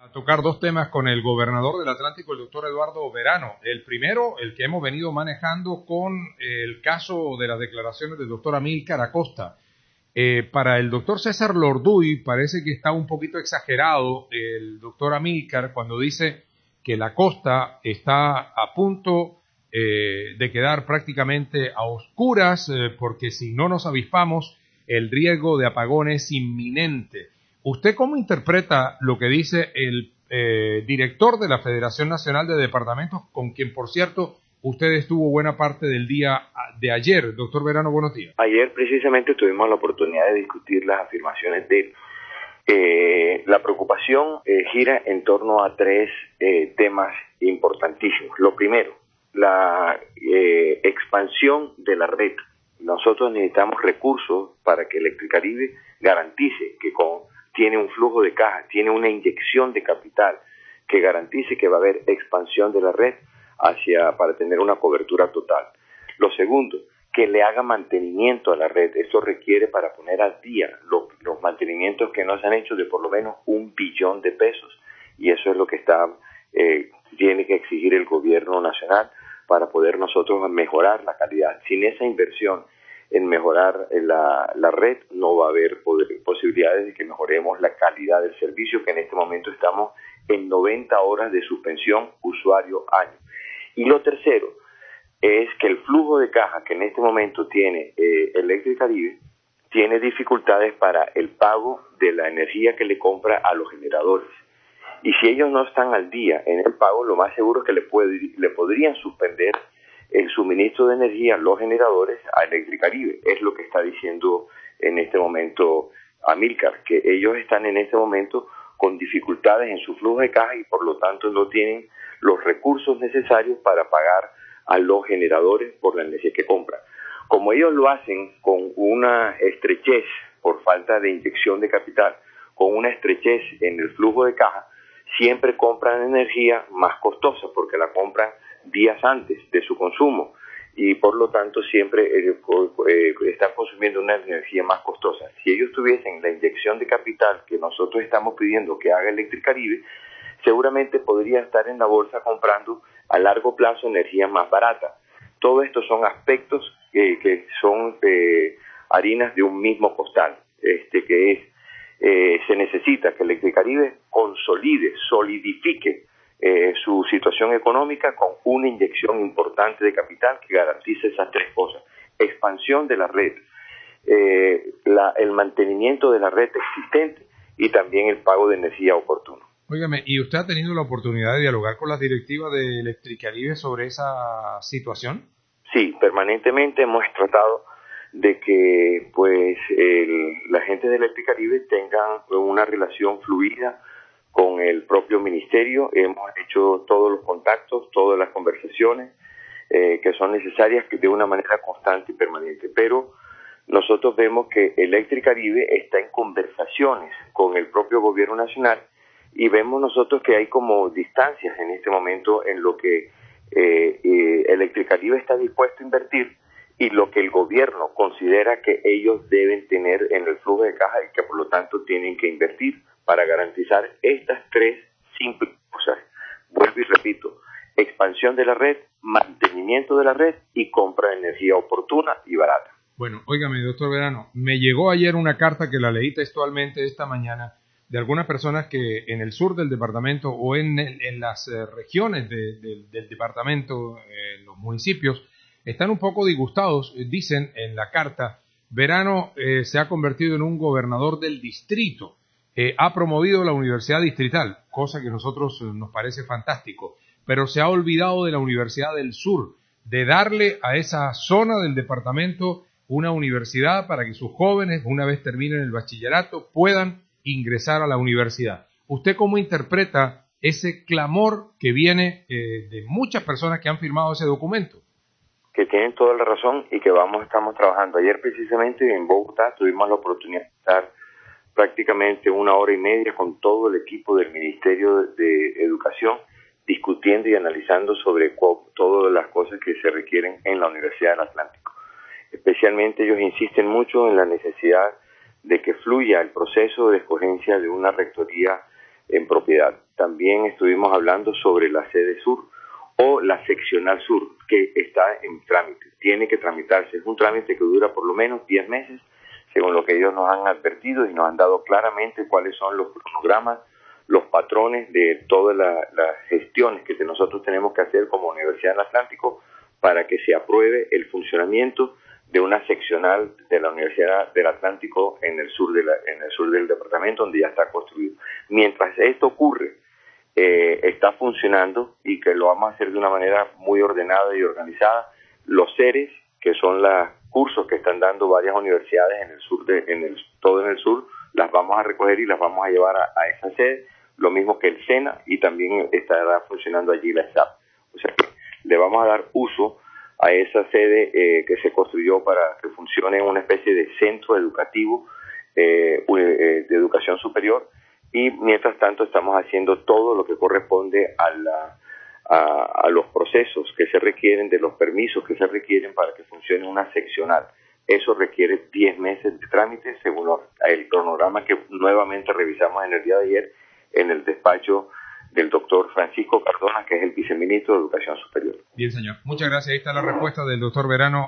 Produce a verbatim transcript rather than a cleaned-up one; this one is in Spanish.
A tocar dos temas con el gobernador del Atlántico, el doctor Eduardo Verano. El primero, el que hemos venido manejando con el caso de las declaraciones del doctor Amílcar Acosta. Eh, para el doctor César Lorduy parece que está un poquito exagerado el doctor Amílcar cuando dice que la costa está a punto eh, de quedar prácticamente a oscuras eh, porque si no nos avispamos el riesgo de apagón es inminente. ¿Usted cómo interpreta lo que dice el eh, director de la Federación Nacional de Departamentos, con quien, por cierto, usted estuvo buena parte del día de ayer? Doctor Verano, buenos días. Ayer precisamente tuvimos la oportunidad de discutir las afirmaciones de él. Eh, la preocupación eh, gira en torno a tres eh, temas importantísimos. Lo primero, la eh, expansión de la red. Nosotros necesitamos recursos para que Electricaribe garantice que con tiene un flujo de caja, tiene una inyección de capital que garantice que va a haber expansión de la red hacia para tener una cobertura total. Lo segundo, que le haga mantenimiento a la red. Esto requiere para poner al día los, los mantenimientos que no se han hecho de por lo menos un billón de pesos. Y eso es lo que está eh, tiene que exigir el gobierno nacional para poder nosotros mejorar la calidad. Sin esa inversión en mejorar la, la red, no va a haber poder, posibilidades de que mejoremos la calidad del servicio, que en este momento estamos en noventa horas de suspensión usuario-año. Y lo tercero es que el flujo de caja que en este momento tiene eh, Electricaribe tiene dificultades para el pago de la energía que le compra a los generadores. Y si ellos no están al día en el pago, lo más seguro es que le, puede, le podrían suspender el suministro de energía a los generadores a Electricaribe. Es lo que está diciendo en este momento Amílcar, que ellos están en este momento con dificultades en su flujo de caja y por lo tanto no tienen los recursos necesarios para pagar a los generadores por la energía que compran. Como ellos lo hacen con una estrechez por falta de inyección de capital, con una estrechez en el flujo de caja, siempre compran energía más costosa porque la compran días antes de su consumo y por lo tanto siempre eh, eh, están consumiendo una energía más costosa. Si ellos tuviesen la inyección de capital que nosotros estamos pidiendo que haga Electricaribe, seguramente podría estar en la bolsa comprando a largo plazo energía más barata. Todo esto son aspectos eh, que son eh, harinas de un mismo costal, este que es eh, se necesita que Electricaribe consolide, solidifique Eh, su situación económica con una inyección importante de capital que garantice esas tres cosas: expansión de la red, eh, la, el mantenimiento de la red existente y también el pago de energía oportuno. Óigame, ¿y usted ha tenido la oportunidad de dialogar con las directivas de Electricaribe sobre esa situación? Sí, permanentemente hemos tratado de que pues el, la gente de Electricaribe tengan una relación fluida con el propio ministerio. Hemos hecho todos los contactos, todas las conversaciones eh, que son necesarias de una manera constante y permanente. Pero nosotros vemos que Electricaribe está en conversaciones con el propio gobierno nacional y vemos nosotros que hay como distancias en este momento en lo que eh, eh, Electricaribe está dispuesto a invertir y lo que el gobierno considera que ellos deben tener en el flujo de caja y que por lo tanto tienen que invertir para garantizar estas tres simples cosas. Vuelvo y repito: expansión de la red, mantenimiento de la red y compra de energía oportuna y barata. Bueno, óigame, doctor Verano, me llegó ayer una carta que la leí textualmente esta mañana de algunas personas que en el sur del departamento o en, el, en las eh, regiones de, de, del departamento, eh, en los municipios, están un poco disgustados. Dicen en la carta: Verano eh, se ha convertido en un gobernador del distrito. Eh, ha promovido la universidad distrital, cosa que a nosotros eh, nos parece fantástico, pero se ha olvidado de la Universidad del Sur, de darle a esa zona del departamento una universidad para que sus jóvenes, una vez terminen el bachillerato, puedan ingresar a la universidad. ¿Usted cómo interpreta ese clamor que viene eh, de muchas personas que han firmado ese documento? Que tienen toda la razón y que vamos estamos trabajando. Ayer precisamente en Bogotá tuvimos la oportunidad de estar prácticamente una hora y media con todo el equipo del Ministerio de Educación discutiendo y analizando sobre todas las cosas que se requieren en la Universidad del Atlántico. Especialmente ellos insisten mucho en la necesidad de que fluya el proceso de escogencia de una rectoría en propiedad. También estuvimos hablando sobre la sede sur o la seccional sur, que está en trámite, tiene que tramitarse, es un trámite que dura por lo menos diez meses, según lo que ellos nos han advertido y nos han dado claramente cuáles son los cronogramas, los patrones de todas la, las gestiones que nosotros tenemos que hacer como Universidad del Atlántico para que se apruebe el funcionamiento de una seccional de la Universidad del Atlántico en el sur de la, en el sur del departamento, donde ya está construido. Mientras esto ocurre, eh, está funcionando, y que lo vamos a hacer de una manera muy ordenada y organizada, los seres, que son los cursos que están dando varias universidades en el sur, de, en el, todo en el sur, las vamos a recoger y las vamos a llevar a, a esa sede, lo mismo que el SENA, y también estará funcionando allí la S A P. O sea que le vamos a dar uso a esa sede eh, que se construyó para que funcione en una especie de centro educativo eh, de educación superior, y mientras tanto estamos haciendo todo lo que corresponde a, la, a, a los procesos que se requieren, de los permisos que se requieren para que funcione una seccional. Eso requiere diez meses de trámite según el cronograma que nuevamente revisamos en el día de ayer en el despacho del doctor Francisco Cardona, que es el viceministro de Educación Superior. Bien, señor. Muchas gracias. Ahí está la respuesta del doctor Verano.